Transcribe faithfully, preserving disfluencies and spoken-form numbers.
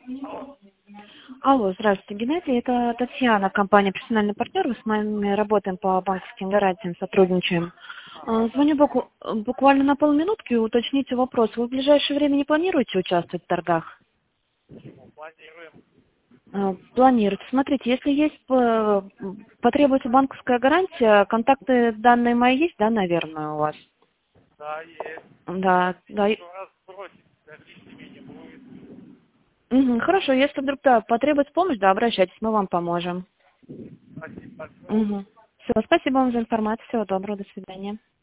Алло. Алло, здравствуйте, Геннадий. Это Татьяна, компания «Персональный партнер». Мы с вами работаем по банковским гарантиям, сотрудничаем. А, Звоню боку- буквально на полминутки, уточните вопрос. Вы в ближайшее время не планируете участвовать в торгах? Почему? Планируем. А, Планируете. Смотрите, если есть, э, потребуется банковская гарантия, контакты данные мои есть, да, наверное, у вас? Да, есть. Да, да. Еще раз бросить, да, лишними не будет. Мгм, хорошо, если вдруг да, потребуется помощь, да, обращайтесь, мы вам поможем. Спасибо большое. Угу. Все, спасибо вам за информацию, всего доброго, до свидания.